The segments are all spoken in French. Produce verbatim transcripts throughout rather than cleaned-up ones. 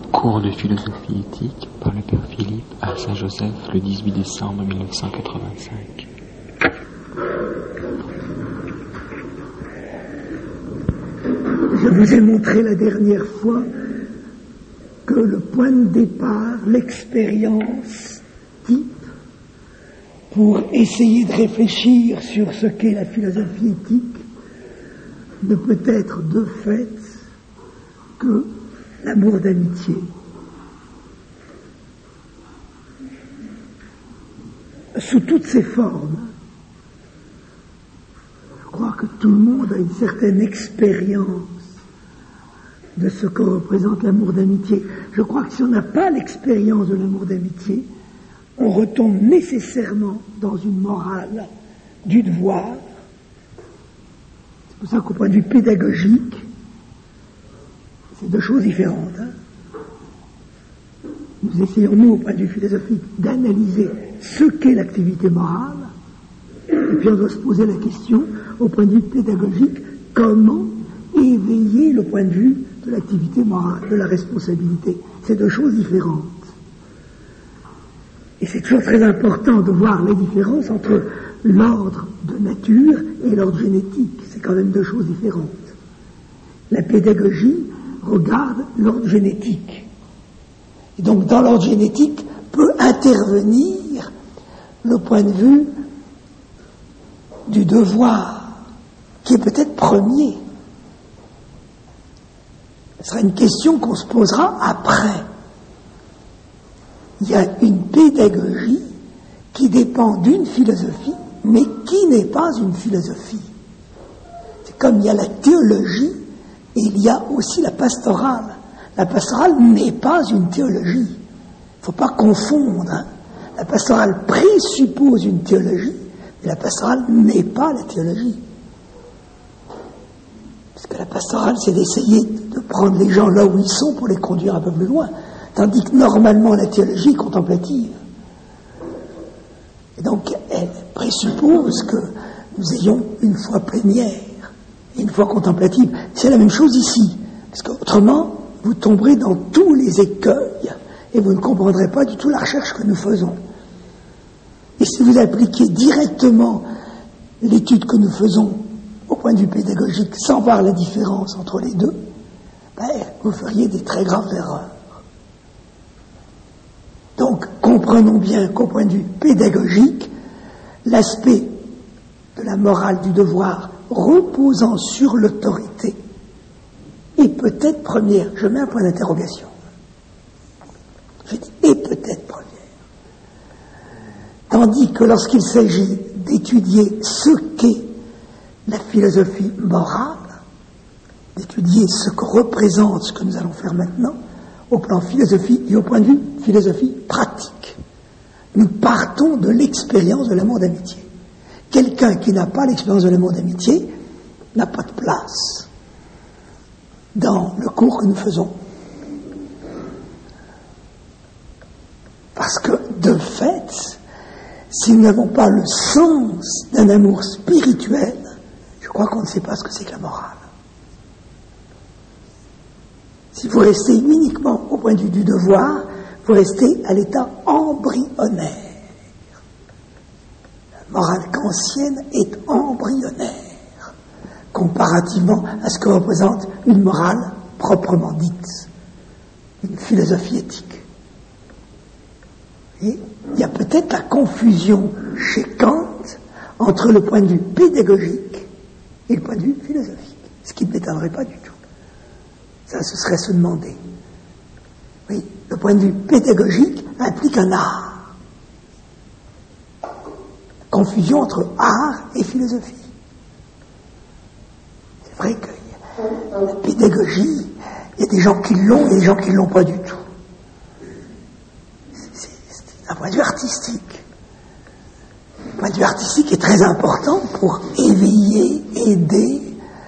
Cours de philosophie éthique par le Père Philippe à Saint-Joseph le dix-huit décembre mille neuf cent quatre-vingt-cinq. Je vous ai montré la dernière fois que le point de départ, l'expérience type, pour essayer de réfléchir sur ce qu'est la philosophie éthique, ne peut être de fait que l'amour d'amitié. Sous toutes ses formes. Je crois que tout le monde a une certaine expérience de ce que représente l'amour d'amitié. Je crois que si on n'a pas l'expérience de l'amour d'amitié, on retombe nécessairement dans une morale du devoir. C'est pour ça qu'au point de vue pédagogique, c'est deux choses différentes. Hein. Nous essayons, nous, au point de vue philosophique, d'analyser ce qu'est l'activité morale, et puis on doit se poser la question, au point de vue pédagogique, comment éveiller le point de vue de l'activité morale, de la responsabilité. C'est deux choses différentes. Et c'est toujours très important de voir les différences entre l'ordre de nature et l'ordre génétique. C'est quand même deux choses différentes. La pédagogie regarde l'ordre génétique. Et donc, dans l'ordre génétique, peut intervenir le point de vue du devoir, qui est peut-être premier. Ce sera une question qu'on se posera après. Il y a une pédagogie qui dépend d'une philosophie, mais qui n'est pas une philosophie. C'est comme il y a la théologie, et il y a aussi la pastorale. La pastorale n'est pas une théologie. Il ne faut pas confondre. Hein. La pastorale présuppose une théologie, mais la pastorale n'est pas la théologie. Parce que la pastorale, c'est d'essayer de prendre les gens là où ils sont pour les conduire un peu plus loin. Tandis que normalement, la théologie est contemplative. Et donc, elle présuppose que nous ayons une foi plénière et une foi contemplative. C'est la même chose ici. Parce qu'autrement, vous tomberez dans tous les écueils et vous ne comprendrez pas du tout la recherche que nous faisons. Et si vous appliquez directement l'étude que nous faisons au point de vue pédagogique sans voir la différence entre les deux, ben, vous feriez des très graves erreurs. Donc, comprenons bien qu'au point de vue pédagogique, l'aspect de la morale du devoir reposant sur l'autorité est peut-être première. Je mets un point d'interrogation. Je dis est peut-être première. Tandis que lorsqu'il s'agit d'étudier ce qu'est la philosophie morale, d'étudier ce que représente ce que nous allons faire maintenant, au plan philosophie et au point de vue philosophie pratique. Nous partons de l'expérience de l'amour d'amitié. Quelqu'un qui n'a pas l'expérience de l'amour d'amitié n'a pas de place dans le cours que nous faisons. Parce que, de fait, si nous n'avons pas le sens d'un amour spirituel, je crois qu'on ne sait pas ce que c'est que la morale. Si vous restez uniquement au point de vue du devoir, vous restez à l'état embryonnaire. La morale kantienne est embryonnaire, comparativement à ce que représente une morale proprement dite, une philosophie éthique. Et il y a peut-être la confusion chez Kant entre le point de vue pédagogique et le point de vue philosophique, ce qui ne m'étonnerait pas du tout. Ça, ce serait se demander. Oui, le point de vue pédagogique implique un art. Confusion entre art et philosophie. C'est vrai que la pédagogie, il y a des gens qui l'ont et des gens qui ne l'ont pas du tout. C'est, c'est un point de vue artistique. Le point de vue artistique est très important pour éveiller, aider,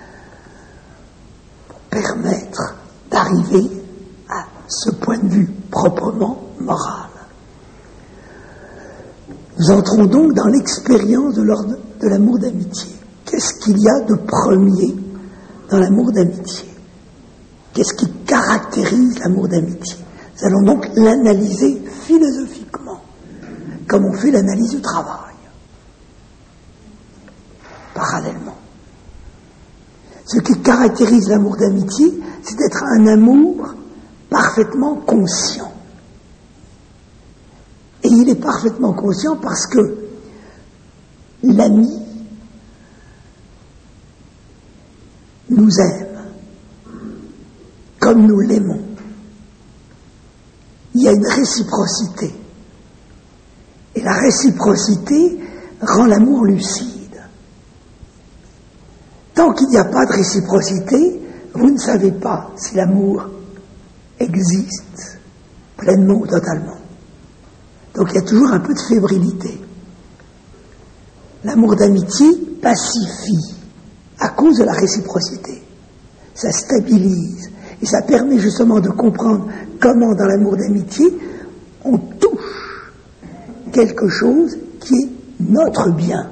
permettre d'arriver à ce point de vue proprement moral. Nous entrons donc dans l'expérience de, l'ordre de l'amour d'amitié. Qu'est-ce qu'il y a de premier dans l'amour d'amitié? Qu'est-ce qui caractérise l'amour d'amitié? Nous allons donc l'analyser philosophiquement, comme on fait l'analyse du travail, parallèlement. Ce qui caractérise l'amour d'amitié, c'est d'être un amour parfaitement conscient. Et il est parfaitement conscient parce que l'ami nous aime comme nous l'aimons. Il y a une réciprocité. Et la réciprocité rend l'amour lucide. Tant qu'il n'y a pas de réciprocité, vous ne savez pas si l'amour existe pleinement ou totalement. Donc il y a toujours un peu de fébrilité. L'amour d'amitié pacifie à cause de la réciprocité. Ça stabilise et ça permet justement de comprendre comment dans l'amour d'amitié on touche quelque chose qui est notre bien.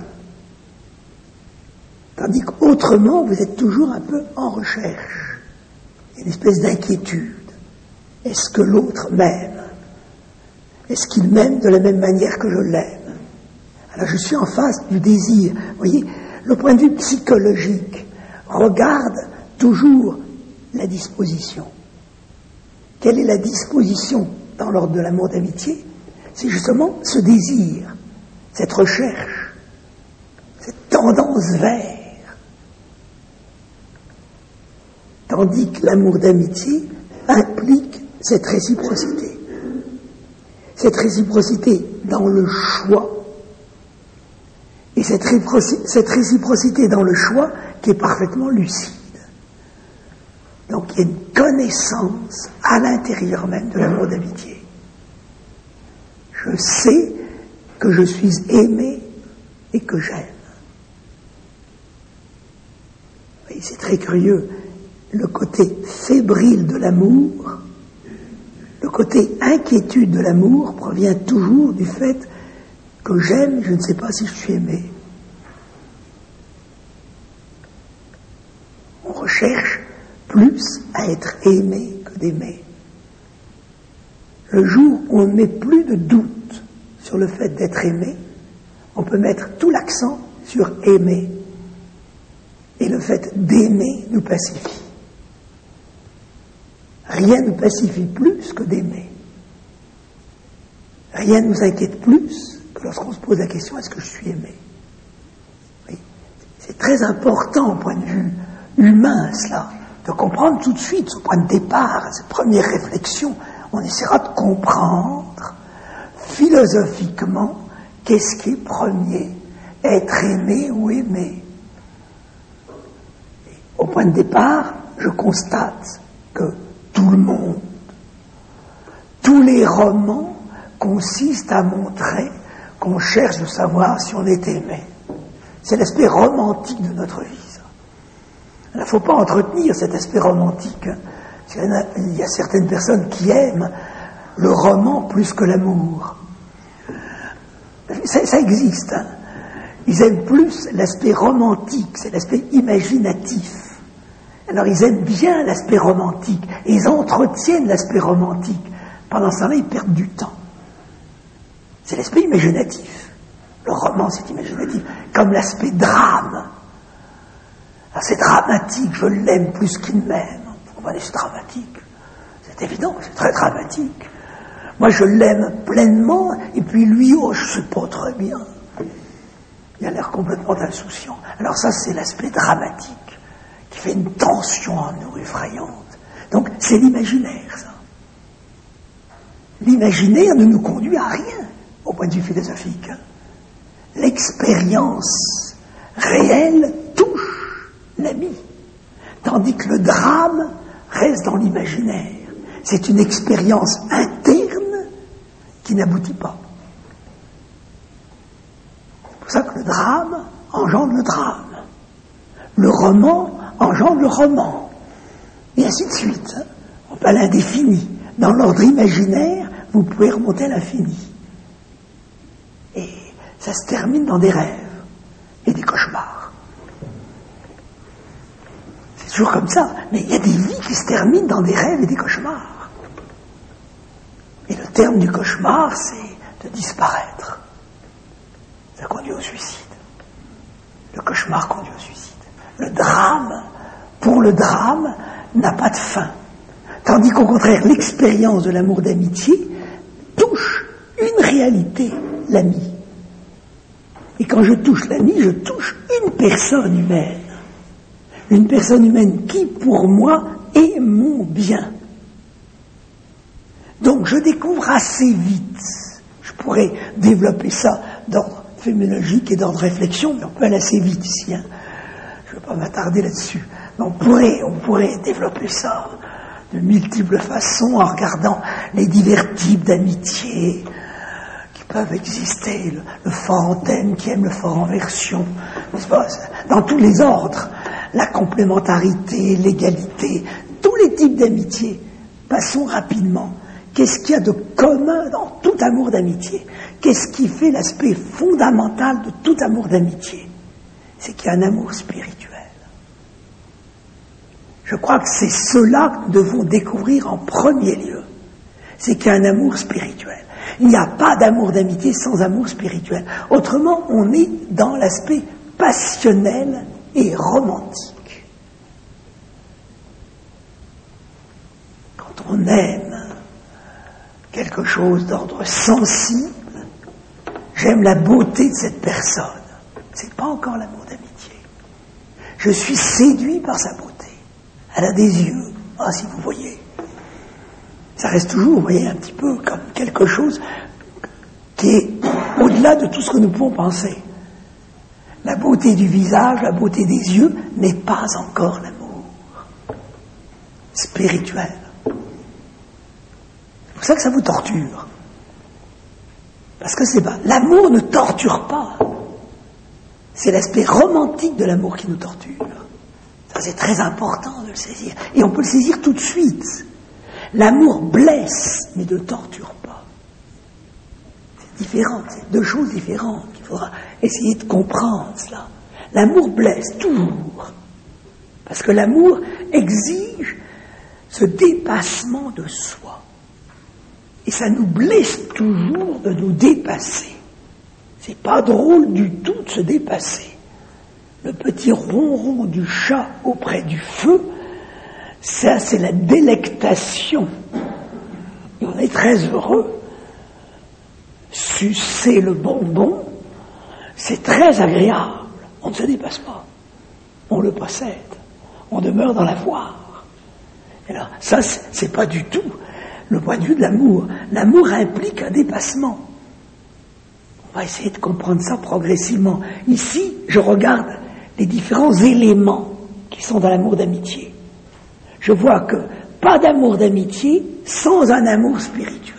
Tandis qu'autrement, vous êtes toujours un peu en recherche. Une espèce d'inquiétude. Est-ce que l'autre m'aime? Est-ce qu'il m'aime de la même manière que je l'aime? Alors je suis en face du désir. Vous voyez, le point de vue psychologique regarde toujours la disposition. Quelle est la disposition dans l'ordre de l'amour d'amitié? C'est justement ce désir, cette recherche, cette tendance vers. Tandis que l'amour d'amitié implique cette réciprocité. Cette réciprocité dans le choix. Et cette, réciprocité, cette réciprocité dans le choix qui est parfaitement lucide. Donc il y a une connaissance à l'intérieur même de l'amour d'amitié. Je sais que je suis aimé et que j'aime. Et c'est très curieux. Le côté fébrile de l'amour, le côté inquiétude de l'amour provient toujours du fait que j'aime, je ne sais pas si je suis aimé. On recherche plus à être aimé que d'aimer. Le jour où on ne met plus de doute sur le fait d'être aimé, on peut mettre tout l'accent sur aimer. Et le fait d'aimer nous pacifie. Rien ne pacifie plus que d'aimer. Rien ne nous inquiète plus que lorsqu'on se pose la question, est-ce que je suis aimé? Oui. C'est très important au point de vue humain, cela, de comprendre tout de suite ce point de départ, cette première réflexion. On essaiera de comprendre philosophiquement qu'est-ce qui est premier, être aimé ou aimer. Et au point de départ, je constate que tout le monde, tous les romans consistent à montrer qu'on cherche de savoir si on est aimé. C'est l'aspect romantique de notre vie, ça. Il ne faut pas entretenir cet aspect romantique. Il y, a, il y a certaines personnes qui aiment le roman plus que l'amour. Ça, ça existe. Hein. Ils aiment plus l'aspect romantique, c'est l'aspect imaginatif. Alors ils aiment bien l'aspect romantique, et ils entretiennent l'aspect romantique. Pendant ce temps-là, ils perdent du temps. C'est l'aspect imaginatif. Le roman, c'est imaginatif. Comme l'aspect drame. Alors, c'est dramatique, je l'aime plus qu'il m'aime. C'est dramatique. C'est évident, c'est très dramatique. Moi, je l'aime pleinement, et puis lui, oh, je ne sais pas très bien. Il a l'air complètement insouciant. Alors ça, c'est l'aspect dramatique, qui fait une tension en nous effrayante. Donc, c'est l'imaginaire, ça. L'imaginaire ne nous conduit à rien, au point de vue philosophique. L'expérience réelle touche l'ami, tandis que le drame reste dans l'imaginaire. C'est une expérience interne qui n'aboutit pas. C'est pour ça que le drame engendre le drame. Le roman engendre le roman. Et ainsi de suite. On peut à l'indéfini. Dans l'ordre imaginaire, vous pouvez remonter à l'infini. Et ça se termine dans des rêves et des cauchemars. C'est toujours comme ça. Mais il y a des vies qui se terminent dans des rêves et des cauchemars. le terme du cauchemar, c'est de disparaître. Ça conduit au suicide. Le cauchemar conduit au suicide. Le drame, pour le drame, n'a pas de fin. Tandis qu'au contraire, l'expérience de l'amour d'amitié touche une réalité, l'ami. Et quand je touche l'ami, je touche une personne humaine. Une personne humaine qui, pour moi, est mon bien. Donc, je découvre assez vite. Je pourrais développer ça d'ordre phénoménologique et d'ordre réflexion, mais on peut aller assez vite ici. Hein. Je ne vais pas m'attarder là-dessus. Mais on pourrait, on pourrait développer ça de multiples façons en regardant les divers types d'amitié qui peuvent exister. Le, le fort en thème qui aime le fort en version. Dans tous les ordres. La complémentarité, l'égalité, tous les types d'amitié. Passons rapidement. Qu'est-ce qu'il y a de commun dans tout amour d'amitié? Qu'est-ce qui fait l'aspect fondamental de tout amour d'amitié? C'est qu'il y a un amour spirituel. Je crois que c'est cela que nous devons découvrir en premier lieu. C'est qu'il y a un amour spirituel. Il n'y a pas d'amour d'amitié sans amour spirituel. Autrement, on est dans l'aspect passionnel et romantique. Quand on aime quelque chose d'ordre sensible, j'aime la beauté de cette personne. C'est pas encore l'amour d'amitié. Je suis séduit par sa beauté. Elle a des yeux. Ah, si vous voyez. Ça reste toujours, vous voyez, un petit peu comme quelque chose qui est au-delà de tout ce que nous pouvons penser. La beauté du visage, la beauté des yeux n'est pas encore l'amour spirituel. C'est pour ça que ça vous torture. Parce que c'est pas. L'amour ne torture pas. C'est l'aspect romantique de l'amour qui nous torture. Ça, c'est très important de le saisir. Et on peut le saisir tout de suite. L'amour blesse, mais ne torture pas. C'est différent, c'est deux choses différentes. Il faudra essayer de comprendre cela. L'amour blesse toujours. Parce que l'amour exige ce dépassement de soi. Et ça nous blesse toujours de nous dépasser. C'est pas drôle du tout de se dépasser. Le petit ronron du chat auprès du feu, ça c'est la délectation. Et on est très heureux. Sucer le bonbon, c'est très agréable. On ne se dépasse pas. On le possède. On demeure dans la voie. Et là, ça, c'est, c'est pas du tout le point de vue de l'amour. L'amour implique un dépassement. On va essayer de comprendre ça progressivement. Ici, je regarde les différents éléments qui sont dans l'amour d'amitié. Je vois que pas d'amour d'amitié sans un amour spirituel.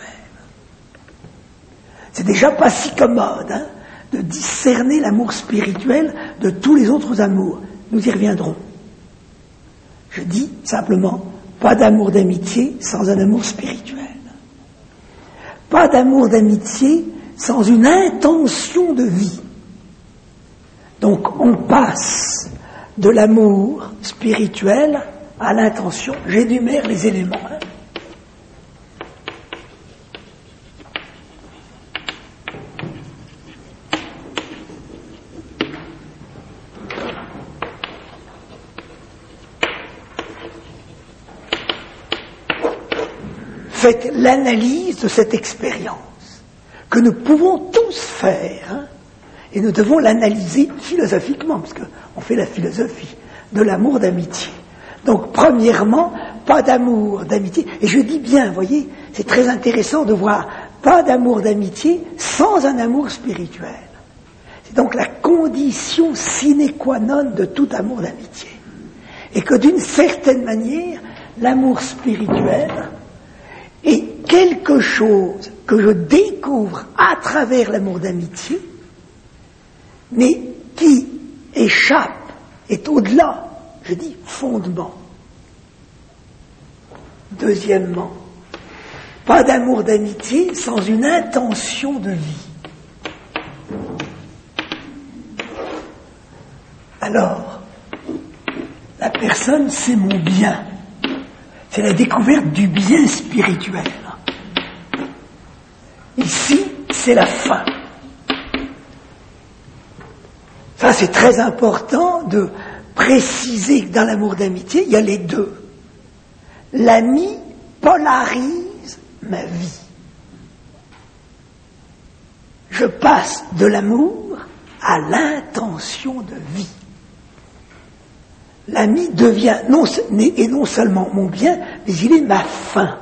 C'est déjà pas si commode hein, de discerner l'amour spirituel de tous les autres amours. Nous y reviendrons. Je dis simplement, pas d'amour d'amitié sans un amour spirituel. Pas d'amour d'amitié sans une intention de vie. Donc on passe de l'amour spirituel à l'intention. J'énumère les éléments. Hein. Faites l'analyse de cette expérience que nous pouvons tous faire, hein, et nous devons l'analyser philosophiquement, parce qu'on fait la philosophie de l'amour d'amitié. Donc, premièrement, pas d'amour d'amitié, et je dis bien, vous voyez, c'est très intéressant de voir pas d'amour d'amitié sans un amour spirituel. C'est donc la condition sine qua non de tout amour d'amitié. Et que d'une certaine manière, l'amour spirituel est quelque chose que je découvre à travers l'amour d'amitié, mais qui échappe, est au-delà, je dis fondement. Deuxièmement, pas d'amour d'amitié sans une intention de vie. Alors, la personne, c'est mon bien. C'est la découverte du bien spirituel. Ici, c'est la fin. Ça, c'est très important de préciser que dans l'amour d'amitié, il y a les deux. L'ami polarise ma vie. Je passe de l'amour à l'intention de vie. L'ami devient, non, et non seulement mon bien, mais il est ma fin.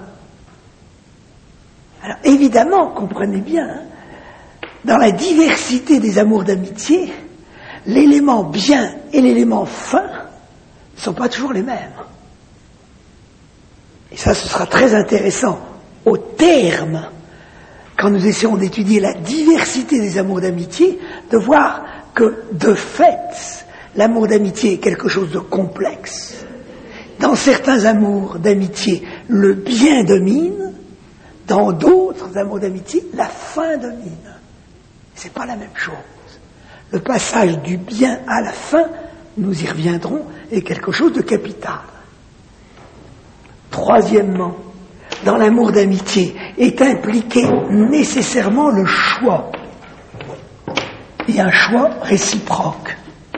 Alors évidemment, comprenez bien, hein, dans la diversité des amours d'amitié, l'élément bien et l'élément fin ne sont pas toujours les mêmes. Et ça, ce sera très intéressant au terme, quand nous essayons d'étudier la diversité des amours d'amitié, de voir que, de fait, l'amour d'amitié est quelque chose de complexe. Dans certains amours d'amitié, le bien domine. Dans d'autres amours d'amitié, la fin domine. C'est pas la même chose. Le passage du bien à la fin, nous y reviendrons, est quelque chose de capital. Troisièmement, dans l'amour d'amitié est impliqué nécessairement le choix. Et un choix réciproque.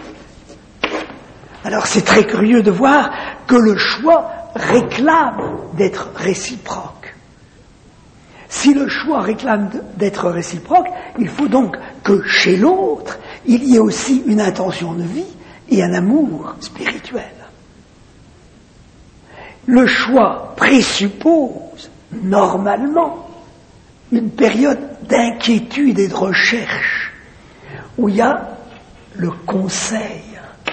Alors c'est très curieux de voir que le choix réclame d'être réciproque. Si le choix réclame d'être réciproque, il faut donc que chez l'autre, il y ait aussi une intention de vie et un amour spirituel. Le choix présuppose, normalement, une période d'inquiétude et de recherche, où il y a le conseil.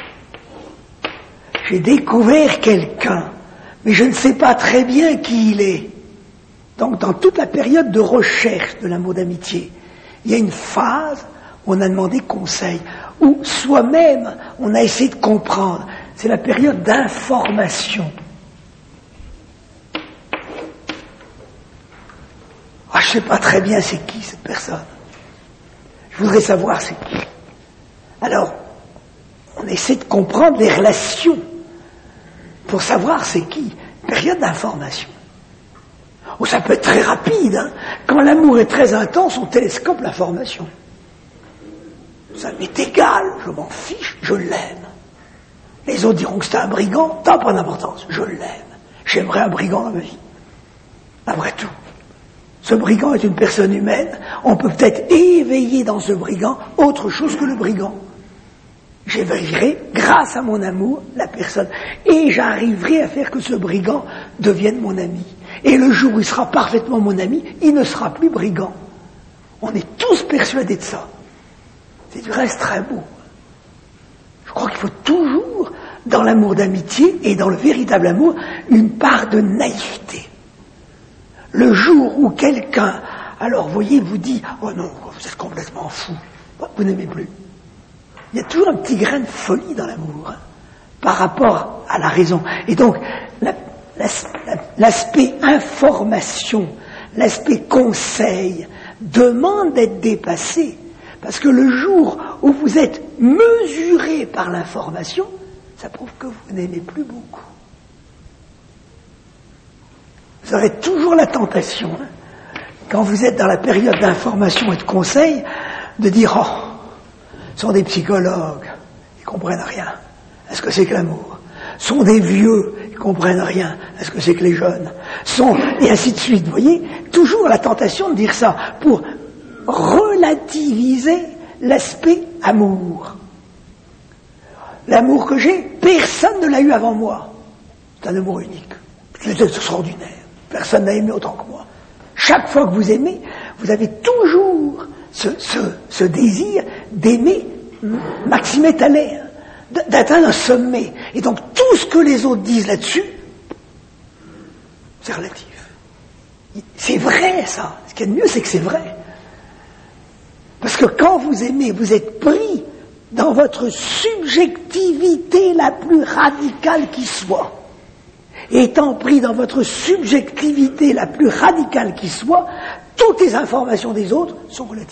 J'ai découvert quelqu'un, mais je ne sais pas très bien qui il est. Donc, dans toute la période de recherche de l'amour d'amitié, il y a une phase où on a demandé conseil, où soi-même, on a essayé de comprendre. C'est la période d'information. Ah, je ne sais pas très bien c'est qui cette personne. Je voudrais savoir c'est qui. Alors, on essaie de comprendre les relations pour savoir c'est qui. Période d'information. Oh, ça peut être très rapide, hein. Quand l'amour est très intense, on télescope l'information. Ça m'est égal, je m'en fiche, je l'aime. Les autres diront que c'est un brigand, ça n'a pas d'importance, je l'aime. J'aimerais un brigand dans ma vie. Après tout, ce brigand est une personne humaine, on peut peut-être éveiller dans ce brigand autre chose que le brigand. J'éveillerai, grâce à mon amour, la personne, et j'arriverai à faire que ce brigand devienne mon ami. Et le jour où il sera parfaitement mon ami, il ne sera plus brigand. On est tous persuadés de ça. C'est du reste très beau. Je crois qu'il faut toujours, dans l'amour d'amitié et dans le véritable amour, une part de naïveté. Le jour où quelqu'un, alors vous voyez, vous dit « Oh non, vous êtes complètement fou, vous n'aimez plus ». Il y a toujours un petit grain de folie dans l'amour, hein, par rapport à la raison. Et donc, la, l'aspect information, l'aspect conseil, demande d'être dépassé. Parce que le jour où vous êtes mesuré par l'information, ça prouve que vous n'aimez plus beaucoup. Vous aurez toujours la tentation, hein, quand vous êtes dans la période d'information et de conseil, de dire « Oh, ce sont des psychologues, ils comprennent rien. Est-ce que c'est que l'amour ? Ce sont des vieux, ils comprennent rien. Est-ce que c'est que les jeunes ? Sont et ainsi de suite. Vous voyez, toujours la tentation de dire ça pour relativiser l'aspect amour. L'amour que j'ai, personne ne l'a eu avant moi. C'est un amour unique. C'est extraordinaire. Personne n'a aimé autant que moi. Chaque fois que vous aimez, vous avez toujours ce, ce, ce désir d'aimer Maxime Thaler, d'atteindre un sommet. Et donc tout ce que les autres disent là-dessus, c'est relatif. C'est vrai, ça. Ce qu'il y a de mieux, c'est que c'est vrai. Parce que quand vous aimez, vous êtes pris dans votre subjectivité la plus radicale qui soit. Et étant pris dans votre subjectivité la plus radicale qui soit, toutes les informations des autres sont relatives.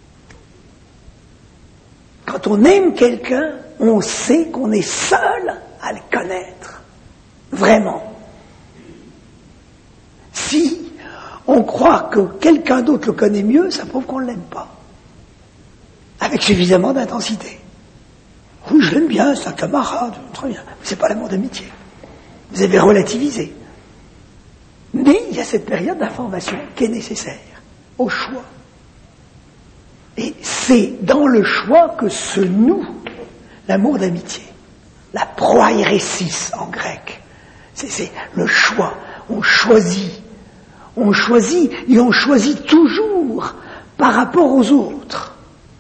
Quand on aime quelqu'un, on sait qu'on est seul à le connaître. Vraiment. Si on croit que quelqu'un d'autre le connaît mieux, ça prouve qu'on ne l'aime pas. Avec suffisamment d'intensité. Oui, je l'aime bien, c'est un camarade, très bien. Mais c'est pas l'amour d'amitié. Vous avez relativisé. Mais il y a cette période d'information qui est nécessaire au choix. Et c'est dans le choix que se noue l'amour d'amitié. La proairesis en grec. C'est, c'est le choix. On choisit. On choisit et on choisit toujours par rapport aux autres.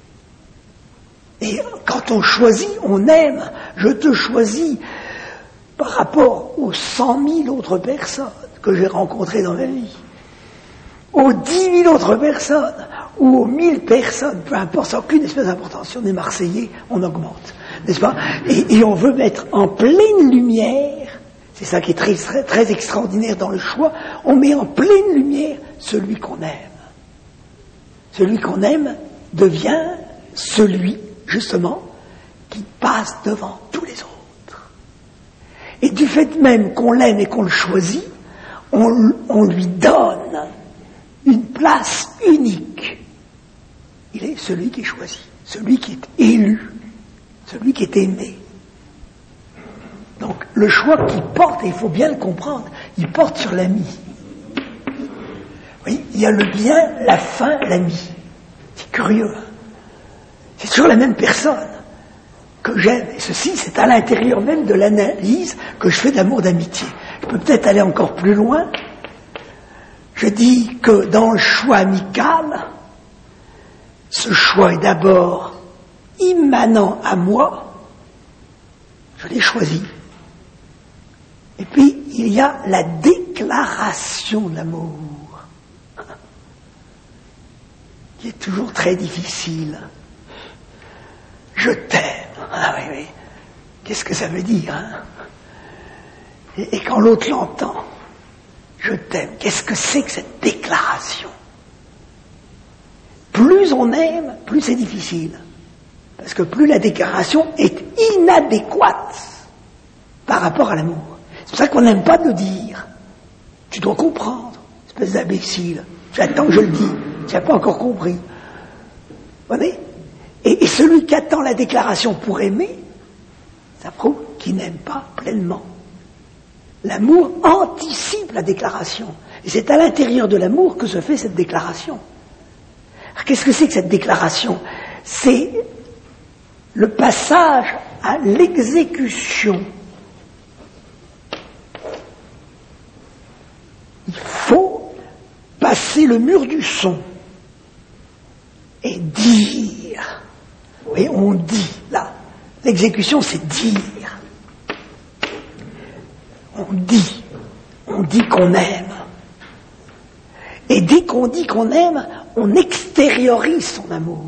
Et quand on choisit, on aime. Je te choisis par rapport aux cent mille autres personnes que j'ai rencontrées dans ma vie, aux dix mille autres personnes, ou aux mille personnes, peu importe, ça n'a aucune espèce d'importance. Si on est Marseillais, on augmente, n'est-ce pas? et, et on veut mettre en pleine lumière, c'est ça qui est très, très, très extraordinaire dans le choix, on met en pleine lumière celui qu'on aime. Celui qu'on aime devient celui, justement, qui passe devant tous les autres. Et du fait même qu'on l'aime et qu'on le choisit, on, on lui donne une place unique. Il est celui qui est choisi, celui qui est élu, celui qui est aimé. Donc le choix qu'il porte, et il faut bien le comprendre, il porte sur l'ami. Oui, il y a le bien, la fin, l'ami. C'est curieux. C'est toujours la même personne que j'aime. Et ceci, c'est à l'intérieur même de l'analyse que je fais d'amour d'amitié. Je peux peut-être aller encore plus loin. Je dis que dans le choix amical, ce choix est d'abord immanent à moi. Je l'ai choisi. Et puis, il y a la déclaration de l'amour, qui est toujours très difficile. Je t'aime. Ah oui, oui. Qu'est-ce que ça veut dire, hein? et, et quand l'autre l'entend, je t'aime. Qu'est-ce que c'est que cette déclaration? Plus on aime, plus c'est difficile. Parce que plus la déclaration est inadéquate par rapport à l'amour. C'est pour ça qu'on n'aime pas de le dire. Tu dois comprendre, espèce d'imbécile. J'attends que je le dise. Tu n'as pas encore compris. Vous voyez? Et, et celui qui attend la déclaration pour aimer, ça prouve qu'il n'aime pas pleinement. L'amour anticipe la déclaration. Et c'est à l'intérieur de l'amour que se fait cette déclaration. Alors, qu'est-ce que c'est que cette déclaration? C'est le passage à l'exécution. Il faut passer le mur du son et dire. Vous voyez, on dit, là. L'exécution, c'est dire. On dit. On dit qu'on aime. Et dès qu'on dit qu'on aime, on extériorise son amour.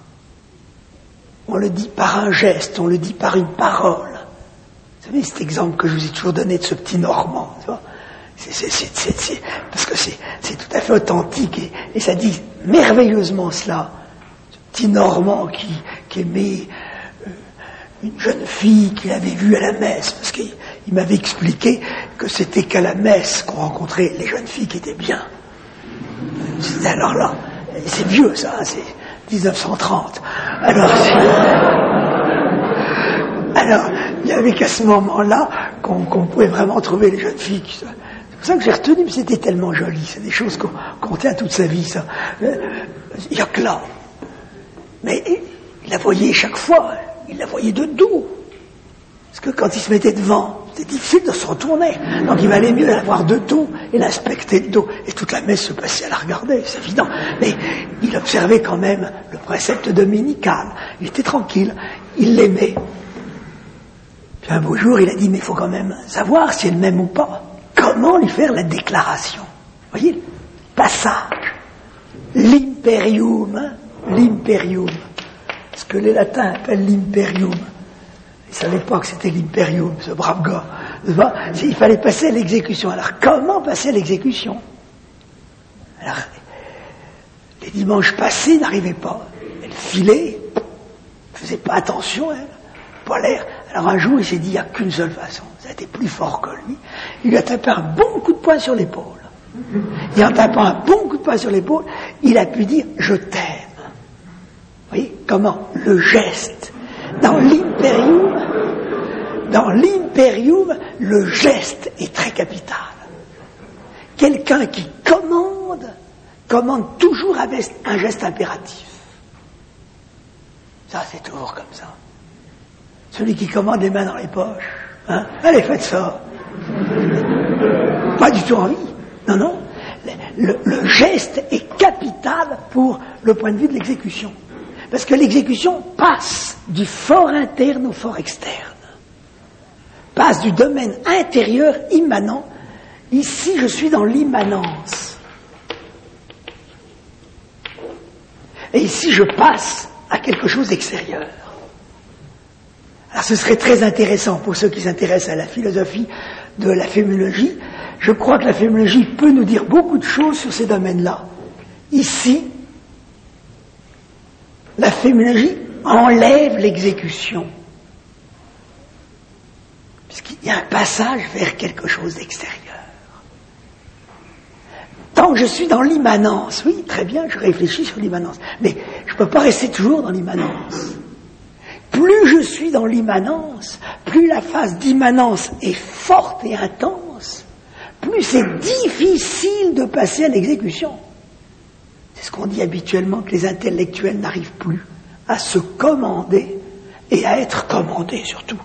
On le dit par un geste, on le dit par une parole. Vous savez cet exemple que je vous ai toujours donné de ce petit Normand, tu vois, c'est, c'est, c'est, c'est, c'est, parce que c'est, c'est tout à fait authentique et, et ça dit merveilleusement cela. Ce petit Normand qui, qui aimait euh, une jeune fille qu'il avait vue à la messe, parce qu'il il m'avait expliqué que c'était qu'à la messe qu'on rencontrait les jeunes filles qui étaient bien. C'était alors là, c'est vieux ça, c'est dix-neuf cent trente. Alors, alors, il n'y avait qu'à ce moment-là qu'on, qu'on pouvait vraiment trouver les jeunes filles. Qui, c'est pour ça que j'ai retenu, mais c'était tellement joli. C'est des choses qu'on, qu'on tient toute sa vie, ça. Il n'y a que là. Mais il la voyait chaque fois, il la voyait de dos. Parce que quand il se mettait devant, c'était difficile de se retourner. Donc il valait mieux la voir de dos et l'inspecter de dos. Et toute la messe se passait à la regarder, c'est évident. Mais il observait quand même le précepte dominical. Il était tranquille, il l'aimait. Puis un beau jour, il a dit, mais il faut quand même savoir si elle m'aime ou pas. Comment lui faire la déclaration? Vous voyez, passage. L'imperium, hein, l'imperium. Ce que les latins appellent l'imperium. Ils ne savaient pas que c'était l'imperium, ce brave gars. Il fallait passer à l'exécution. Alors, comment passer à l'exécution? Alors, les dimanches passés n'arrivaient pas. Elle filait, elle ne faisait pas attention, elle, pas l'air. Alors un jour, il s'est dit, il n'y a qu'une seule façon. Ça a été plus fort que lui. Il lui a tapé un bon coup de poing sur l'épaule. Et en tapant un bon coup de poing sur l'épaule, il a pu dire « je t'aime ». Vous voyez comment le geste, dans l'imperium, dans l'imperium, le geste est très capital. Quelqu'un qui commande, commande toujours avec un geste impératif. Ça, c'est toujours comme ça. Celui qui commande les mains dans les poches, hein, allez, faites ça. Pas du tout envie. Non, non. Le, le geste est capital pour le point de vue de l'exécution. Parce que l'exécution passe du fort interne au fort externe. Passe du domaine intérieur immanent. Ici, je suis dans l'immanence. Et ici, je passe à quelque chose d'extérieur. Alors, ce serait très intéressant pour ceux qui s'intéressent à la philosophie de la phénoménologie. Je crois que la phénoménologie peut nous dire beaucoup de choses sur ces domaines-là. Ici, la phénoménologie enlève l'exécution. Puisqu'il y a un passage vers quelque chose d'extérieur. Tant que je suis dans l'immanence, oui, très bien, je réfléchis sur l'immanence, mais je ne peux pas rester toujours dans l'immanence. Plus je suis dans l'immanence, plus la phase d'immanence est forte et intense, plus c'est difficile de passer à l'exécution. C'est ce qu'on dit habituellement, que les intellectuels n'arrivent plus à se commander et à être commandés surtout.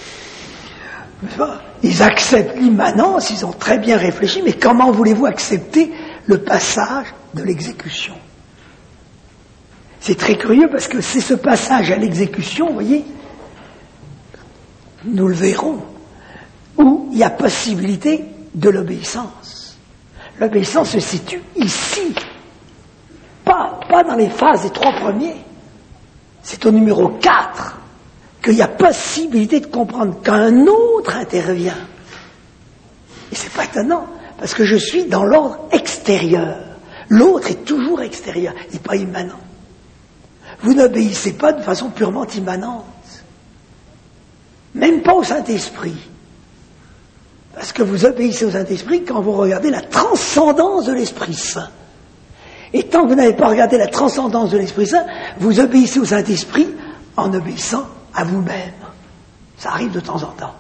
Ils acceptent l'immanence, ils ont très bien réfléchi, mais comment voulez-vous accepter le passage de l'exécution? C'est très curieux parce que c'est ce passage à l'exécution, vous voyez, nous le verrons, où il y a possibilité de l'obéissance. L'obéissance se situe ici, pas, pas dans les phases des trois premiers. C'est au numéro quatre qu'il y a possibilité de comprendre qu'un autre intervient. Et c'est pas étonnant, parce que je suis dans l'ordre extérieur. L'autre est toujours extérieur, il n'est pas immanent. Vous n'obéissez pas de façon purement immanente. Même pas au Saint-Esprit. Parce que vous obéissez au Saint-Esprit quand vous regardez la transcendance de l'Esprit Saint. Et tant que vous n'avez pas regardé la transcendance de l'Esprit Saint, vous obéissez au Saint-Esprit en obéissant à vous-même. Ça arrive de temps en temps.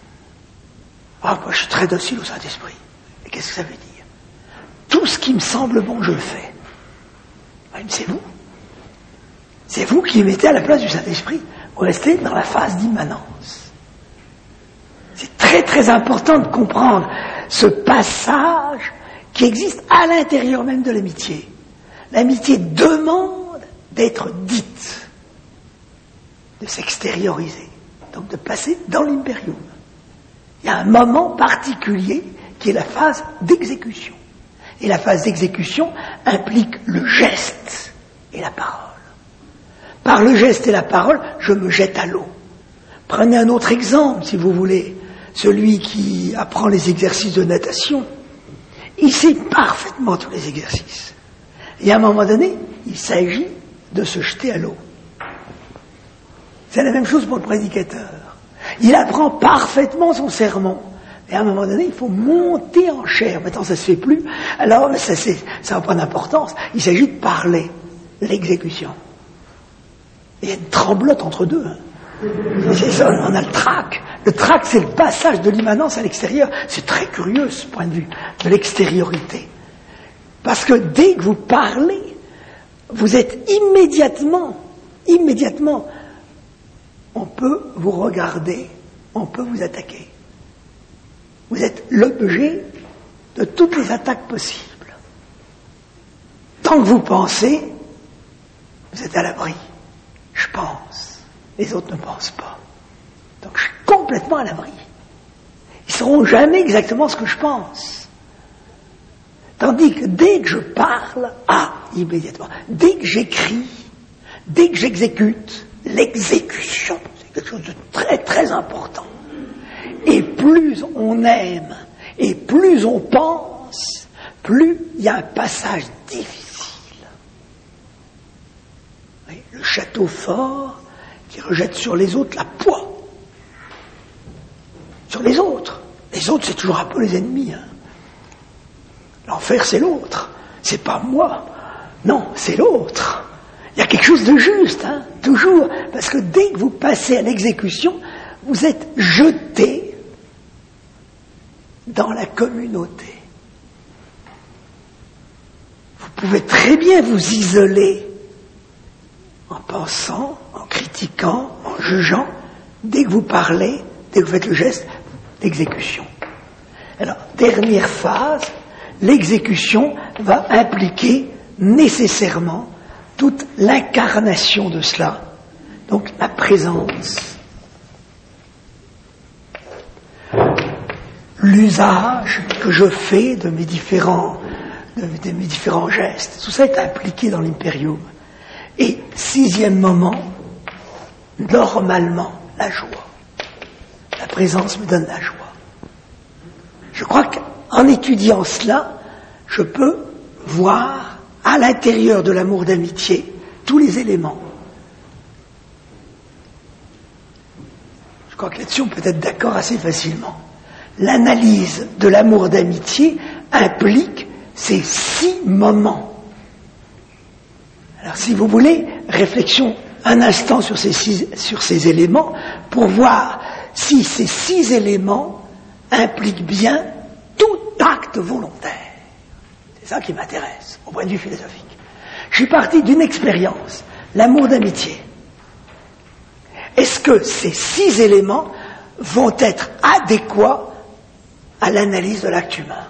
Ah, moi je suis très docile au Saint-Esprit. Et qu'est-ce que ça veut dire? Tout ce qui me semble bon, je le fais. Oui, mais c'est vous. C'est vous qui mettez à la place du Saint-Esprit. Vous restez dans la phase d'immanence. C'est très très important de comprendre ce passage qui existe à l'intérieur même de l'amitié. L'amitié demande d'être dite, de s'extérioriser, donc de passer dans l'imperium. Il y a un moment particulier qui est la phase d'exécution. Et la phase d'exécution implique le geste et la parole. Par le geste et la parole, je me jette à l'eau. Prenez un autre exemple, si vous voulez, celui qui apprend les exercices de natation. Il sait parfaitement tous les exercices. Et à un moment donné, il s'agit de se jeter à l'eau. C'est la même chose pour le prédicateur. Il apprend parfaitement son sermon. Et à un moment donné, il faut monter en chair. Maintenant, ça ne se fait plus. Alors, ça n'a pas d'importance. Il s'agit de parler. L'exécution. Et il y a une tremblote entre deux. Hein. C'est ça, on a le trac. Le trac, c'est le passage de l'immanence à l'extérieur. C'est très curieux, ce point de vue, de l'extériorité. Parce que dès que vous parlez, vous êtes immédiatement, immédiatement, on peut vous regarder, on peut vous attaquer. Vous êtes l'objet de toutes les attaques possibles. Tant que vous pensez, vous êtes à l'abri. Je pense. Les autres ne pensent pas. Donc je suis complètement à l'abri. Ils ne sauront jamais exactement ce que je pense. Tandis que dès que je parle, ah, immédiatement. Dès que j'écris, dès que j'exécute, l'exécution, c'est quelque chose de très très important. Et plus on aime, et plus on pense, plus il y a un passage difficile. Oui, le château fort qui rejette sur les autres la poix. Sur les autres. Les autres, c'est toujours un peu les ennemis. Hein. L'enfer faire, c'est l'autre. C'est pas moi. Non, c'est l'autre. Il y a quelque chose de juste, hein, toujours. Parce que dès que vous passez à l'exécution, vous êtes jeté dans la communauté. Vous pouvez très bien vous isoler en pensant, en critiquant, en jugeant, dès que vous parlez, dès que vous faites le geste d'exécution. Alors, dernière phase, l'exécution va impliquer nécessairement toute l'incarnation de cela, donc la présence. L'usage que je fais de mes différents, de, de mes différents gestes, tout ça est impliqué dans l'impérium. Et sixième moment, normalement, la joie. La présence me donne la joie. Je crois qu'en étudiant cela, je peux voir à l'intérieur de l'amour d'amitié tous les éléments. Je crois que là-dessus on peut être d'accord assez facilement. L'analyse de l'amour d'amitié implique ces six moments. Alors si vous voulez, réflexion un instant sur ces, six, sur ces éléments pour voir si ces six éléments impliquent bien tout acte volontaire. C'est ça qui m'intéresse, au point de vue philosophique. Je suis parti d'une expérience, l'amour d'amitié. Est-ce que ces six éléments vont être adéquats à l'analyse de l'acte humain?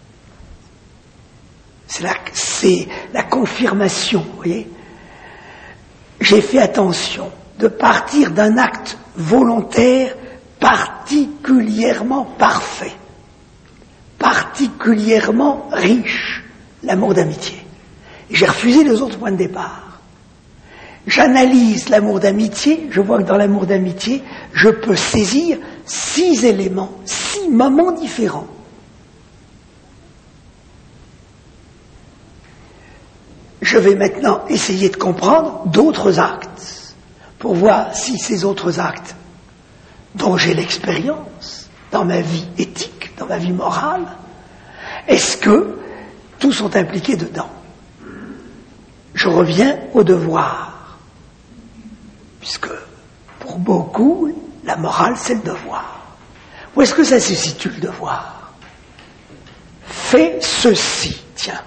C'est la, c'est la confirmation, vous voyez. J'ai fait attention de partir d'un acte volontaire particulièrement parfait, particulièrement riche, l'amour d'amitié. Et j'ai refusé les autres points de départ. J'analyse l'amour d'amitié, je vois que dans l'amour d'amitié, je peux saisir six éléments, six moments différents. Je vais maintenant essayer de comprendre d'autres actes, pour voir si ces autres actes dont j'ai l'expérience dans ma vie éthique, dans ma vie morale, est-ce que tous sont impliqués dedans? Je reviens au devoir, puisque pour beaucoup, la morale c'est le devoir. Où est-ce que ça se situe le devoir? Fais ceci, tiens.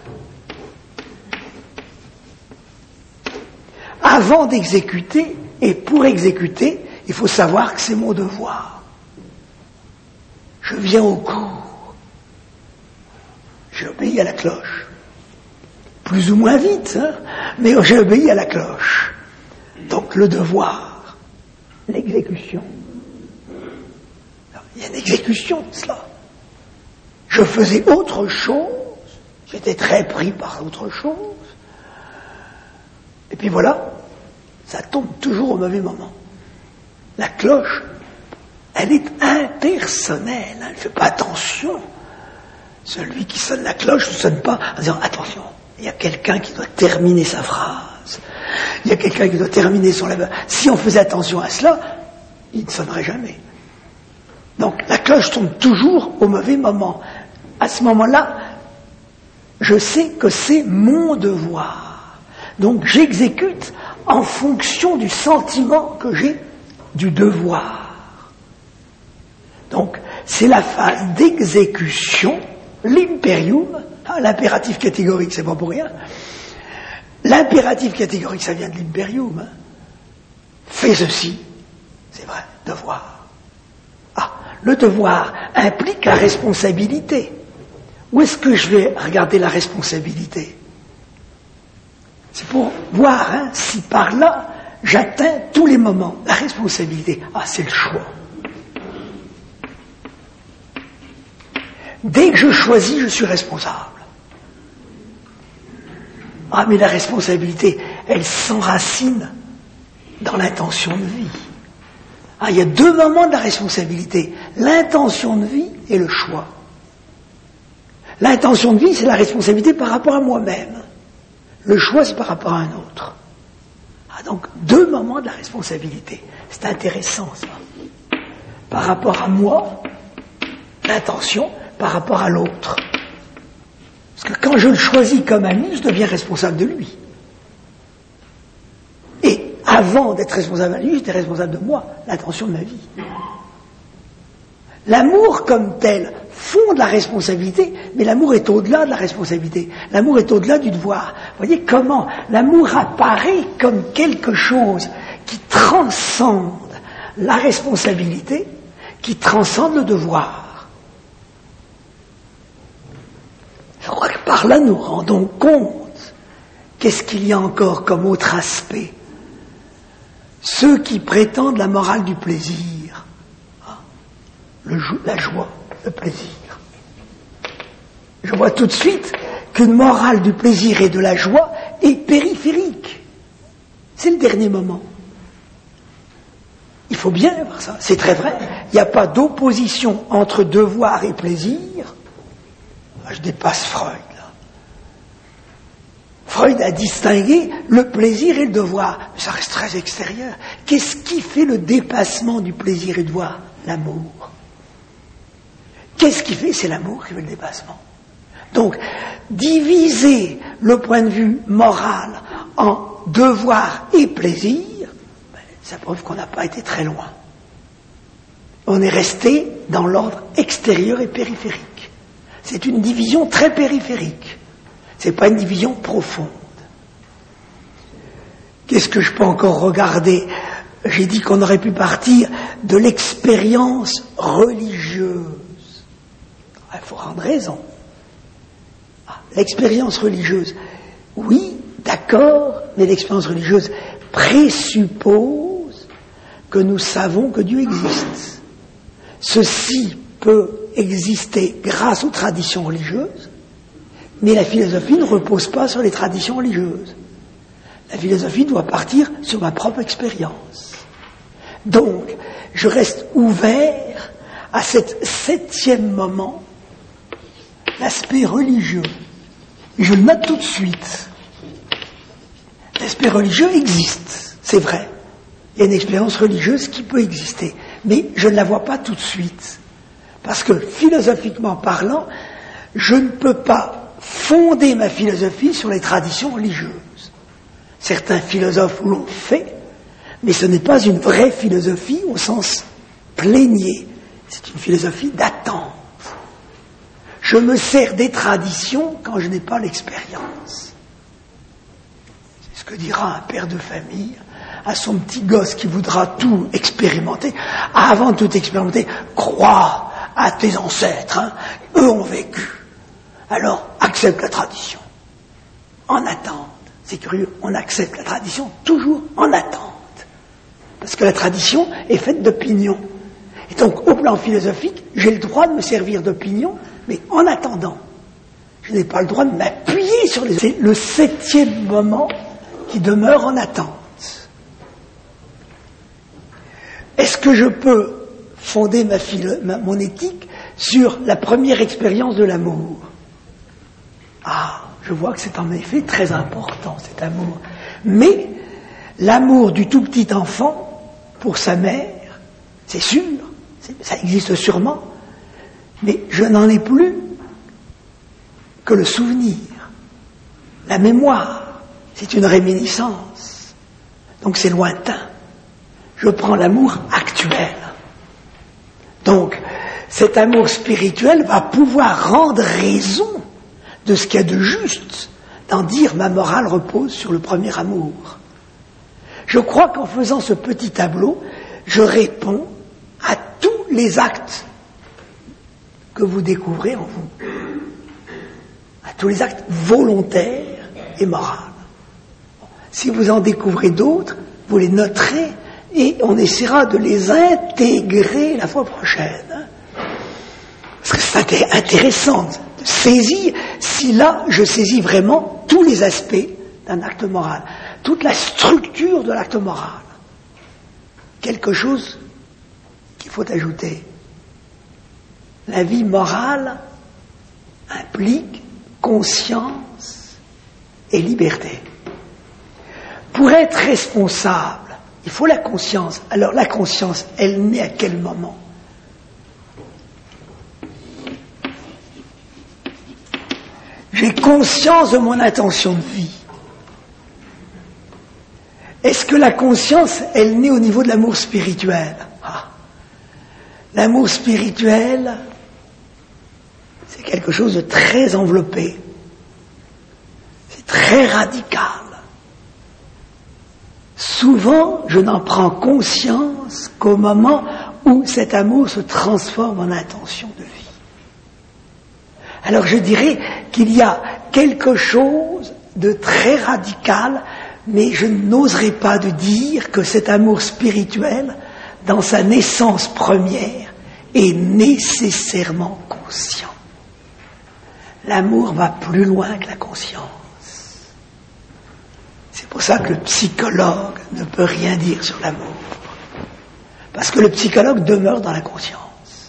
Avant d'exécuter, et pour exécuter, il faut savoir que c'est mon devoir. Je viens au cours. J'obéis à la cloche. Plus ou moins vite, hein, mais j'obéis à la cloche. Donc le devoir, l'exécution. Alors, il y a une exécution de cela. Je faisais autre chose, j'étais très pris par autre chose. Et puis voilà, ça tombe toujours au mauvais moment. La cloche, elle est impersonnelle, elle ne fait pas attention. Celui qui sonne la cloche ne sonne pas en disant attention, il y a quelqu'un qui doit terminer sa phrase, il y a quelqu'un qui doit terminer son labeur. Si on faisait attention à cela, il ne sonnerait jamais. Donc la cloche tombe toujours au mauvais moment. À ce moment-là, je sais que c'est mon devoir. Donc j'exécute en fonction du sentiment que j'ai du devoir. Donc c'est la phase d'exécution, l'imperium, hein, l'impératif catégorique, c'est pas pour rien. L'impératif catégorique, ça vient de l'imperium. Hein. Fais ceci, c'est vrai, devoir. Ah, le devoir implique la responsabilité. Où est-ce que je vais regarder la responsabilité? C'est pour voir hein, si par là, j'atteins tous les moments. La responsabilité, ah, c'est le choix. Dès que je choisis, je suis responsable. Ah, mais la responsabilité, elle s'enracine dans l'intention de vie. Ah, il y a deux moments de la responsabilité. L'intention de vie et le choix. L'intention de vie, c'est la responsabilité par rapport à moi-même. Le choix, c'est par rapport à un autre. Ah, donc, deux moments de la responsabilité. C'est intéressant, ça. Par rapport à moi, l'intention, par rapport à l'autre. Parce que quand je le choisis comme ami, je deviens responsable de lui. Et avant d'être responsable de lui, j'étais responsable de moi, l'intention de ma vie. L'amour comme tel fonde la responsabilité, mais l'amour est au-delà de la responsabilité. L'amour est au-delà du devoir. Vous voyez comment l'amour apparaît comme quelque chose qui transcende la responsabilité, qui transcende le devoir. Je crois que par là nous rendons compte qu'est-ce qu'il y a encore comme autre aspect. Ceux qui prétendent la morale du plaisir, le jo- la joie, le plaisir. Je vois tout de suite qu'une morale du plaisir et de la joie est périphérique. C'est le dernier moment. Il faut bien voir ça, c'est très vrai. Il n'y a pas d'opposition entre devoir et plaisir. Je dépasse Freud, là. Freud a distingué le plaisir et le devoir, mais ça reste très extérieur. Qu'est-ce qui fait le dépassement du plaisir et du devoir? L'amour. Qu'est-ce qui fait? C'est l'amour qui fait le dépassement. Donc, diviser le point de vue moral en devoir et plaisir, ben, ça prouve qu'on n'a pas été très loin. On est resté dans l'ordre extérieur et périphérique. C'est une division très périphérique. C'est pas une division profonde. Qu'est-ce que je peux encore regarder? J'ai dit qu'on aurait pu partir de l'expérience religieuse. Il faut rendre raison. Ah, l'expérience religieuse, oui, d'accord, mais l'expérience religieuse présuppose que nous savons que Dieu existe. Ceci peut exister grâce aux traditions religieuses, mais la philosophie ne repose pas sur les traditions religieuses. La philosophie doit partir sur ma propre expérience. Donc, je reste ouvert à cet septième moment, l'aspect religieux. Et je le note tout de suite. L'aspect religieux existe, c'est vrai. Il y a une expérience religieuse qui peut exister, mais je ne la vois pas tout de suite. Parce que, philosophiquement parlant, je ne peux pas fonder ma philosophie sur les traditions religieuses. Certains philosophes l'ont fait, mais ce n'est pas une vraie philosophie au sens plénier. C'est une philosophie d'attente. Je me sers des traditions quand je n'ai pas l'expérience. C'est ce que dira un père de famille à son petit gosse qui voudra tout expérimenter. Avant de tout expérimenter, crois à tes ancêtres, hein. Eux ont vécu. Alors, accepte la tradition. En attente. C'est curieux, on accepte la tradition toujours en attente. Parce que la tradition est faite d'opinions. Et donc, au plan philosophique, j'ai le droit de me servir d'opinions, mais en attendant. Je n'ai pas le droit de m'appuyer sur les... C'est le septième moment qui demeure en attente. Est-ce que je peux fonder ma philo... ma... mon éthique sur la première expérience de l'amour? Ah, je vois que c'est en effet très important, cet amour. Mais l'amour du tout petit enfant pour sa mère, c'est sûr, c'est, ça existe sûrement, mais je n'en ai plus que le souvenir, la mémoire, c'est une réminiscence, donc c'est lointain. Je prends l'amour actuel. Donc, cet amour spirituel va pouvoir rendre raison de ce qu'il y a de juste dans dire ma morale repose sur le premier amour. Je crois qu'en faisant ce petit tableau, je réponds à tous les actes que vous découvrez en vous, à tous les actes volontaires et moraux. Si vous en découvrez d'autres, vous les noterez et on essaiera de les intégrer la fois prochaine. Parce que c'est intéressant de saisir, si là je saisis vraiment tous les aspects d'un acte moral, toute la structure de l'acte moral. Quelque chose qu'il faut ajouter. La vie morale implique conscience et liberté. Pour être responsable, il faut la conscience. Alors la conscience, elle naît à quel moment? J'ai conscience de mon intention de vie. Est-ce que la conscience, elle naît au niveau de l'amour spirituel? ah. L'amour spirituel, c'est quelque chose de très enveloppé. C'est très radical. Souvent, je n'en prends conscience qu'au moment où cet amour se transforme en intention de vie. Alors je dirais qu'il y a quelque chose de très radical, mais je n'oserais pas de dire que cet amour spirituel, dans sa naissance première, est nécessairement conscient. L'amour va plus loin que la conscience. C'est pour ça que le psychologue ne peut rien dire sur l'amour. Parce que le psychologue demeure dans la conscience.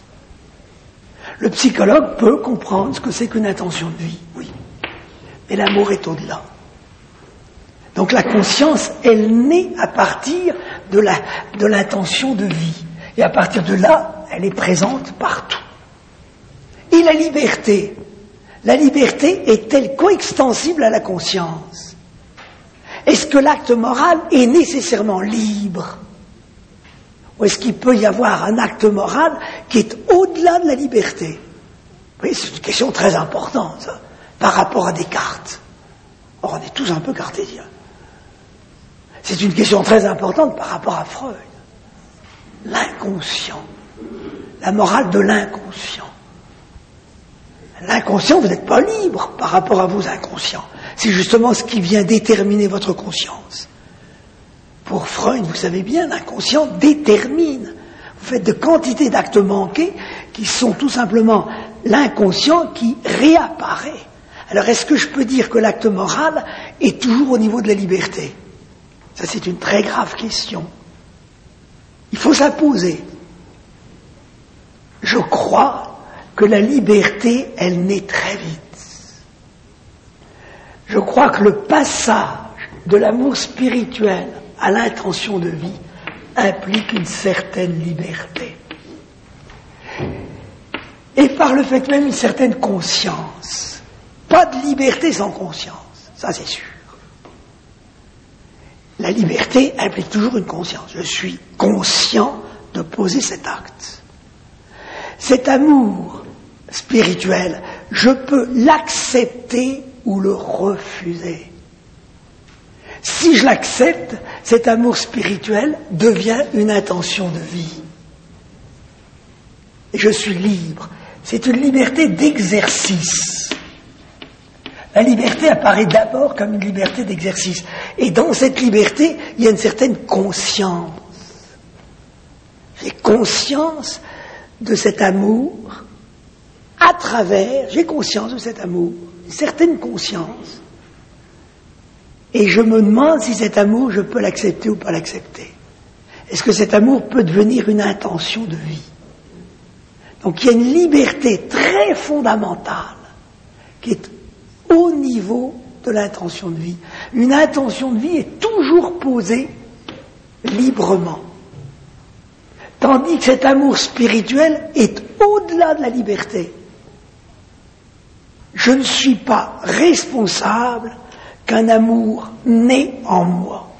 Le psychologue peut comprendre ce que c'est qu'une intention de vie, oui. Mais l'amour est au-delà. Donc la conscience, elle naît à partir de la, de l'intention de vie. Et à partir de là, elle est présente partout. Et la liberté, la liberté est-elle coextensible à la conscience? Est-ce que l'acte moral est nécessairement libre? Ou est-ce qu'il peut y avoir un acte moral qui est au-delà de la liberté? Oui, c'est une question très importante, ça, par rapport à Descartes. Or, on est tous un peu cartésiens. C'est une question très importante par rapport à Freud. L'inconscient. La morale de l'inconscient. L'inconscient, vous n'êtes pas libre par rapport à vos inconscients. C'est justement ce qui vient déterminer votre conscience. Pour Freud, vous savez bien, l'inconscient détermine. Vous faites de quantités d'actes manqués qui sont tout simplement l'inconscient qui réapparaît. Alors, est-ce que je peux dire que l'acte moral est toujours au niveau de la liberté? Ça, c'est une très grave question. Il faut se la poser. Je crois que la liberté, elle naît très vite. Je crois que le passage de l'amour spirituel à l'intention de vie implique une certaine liberté. Et par le fait même une certaine conscience. Pas de liberté sans conscience, ça c'est sûr. La liberté implique toujours une conscience. Je suis conscient de poser cet acte. Cet amour spirituel, je peux l'accepter ou le refuser. Si je l'accepte, cet amour spirituel devient une intention de vie. Et je suis libre. C'est une liberté d'exercice. La liberté apparaît d'abord comme une liberté d'exercice. Et dans cette liberté, il y a une certaine conscience. J'ai conscience de cet amour à travers, j'ai conscience de cet amour, une certaine conscience. Et je me demande si cet amour, je peux l'accepter ou pas l'accepter. Est-ce que cet amour peut devenir une intention de vie? Donc il y a une liberté très fondamentale qui est au niveau de l'intention de vie. Une intention de vie est toujours posée librement. Tandis que cet amour spirituel est au-delà de la liberté. Je ne suis pas responsable qu'un amour naît en moi.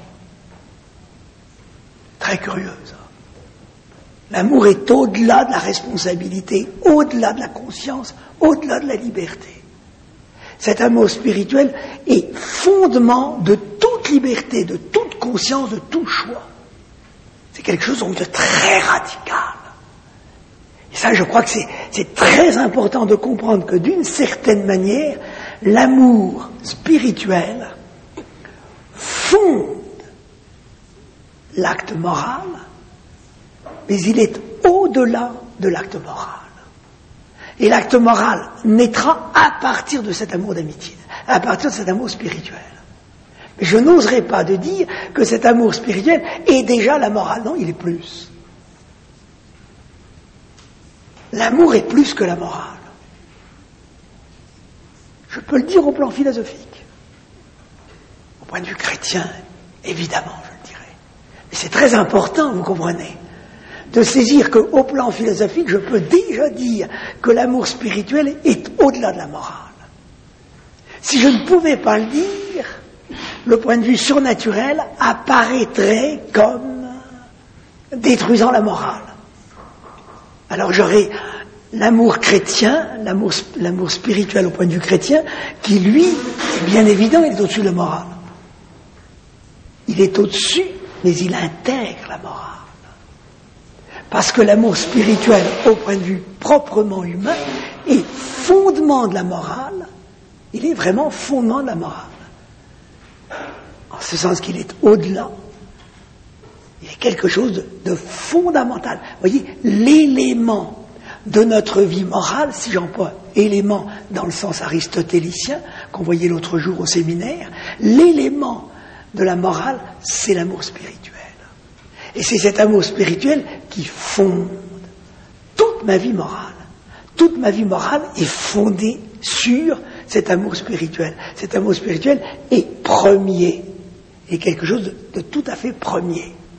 Très curieux, ça. L'amour est au-delà de la responsabilité, au-delà de la conscience, au-delà de la liberté. Cet amour spirituel est fondement de toute liberté, de toute conscience, de tout choix. C'est quelque chose donc de très radical. Et ça, je crois que c'est, c'est très important de comprendre que d'une certaine manière, l'amour spirituel fonde l'acte moral, mais il est au-delà de l'acte moral. Et l'acte moral naîtra à partir de cet amour d'amitié, à partir de cet amour spirituel. Mais je n'oserais pas de dire que cet amour spirituel est déjà la morale. Non, il est plus. L'amour est plus que la morale. Je peux le dire au plan philosophique. Au point de vue chrétien, évidemment, je le dirais. Mais c'est très important, vous comprenez, de saisir qu'au plan philosophique, je peux déjà dire que l'amour spirituel est au-delà de la morale. Si je ne pouvais pas le dire, le point de vue surnaturel apparaîtrait comme détruisant la morale. Alors j'aurais l'amour chrétien, l'amour, l'amour spirituel au point de vue chrétien, qui lui, est bien évident, il est au-dessus de la morale. Il est au-dessus, mais il intègre la morale. Parce que l'amour spirituel, au point de vue proprement humain, est fondement de la morale. Il est vraiment fondement de la morale. En ce sens qu'il est au-delà. Il y a quelque chose de, de fondamental. Vous voyez, l'élément de notre vie morale, si j'emploie élément dans le sens aristotélicien, qu'on voyait l'autre jour au séminaire, l'élément de la morale, c'est l'amour spirituel. Et c'est cet amour spirituel qui fonde toute ma vie morale. Toute ma vie morale est fondée sur cet amour spirituel. Cet amour spirituel est premier, est quelque chose de, de tout à fait premier.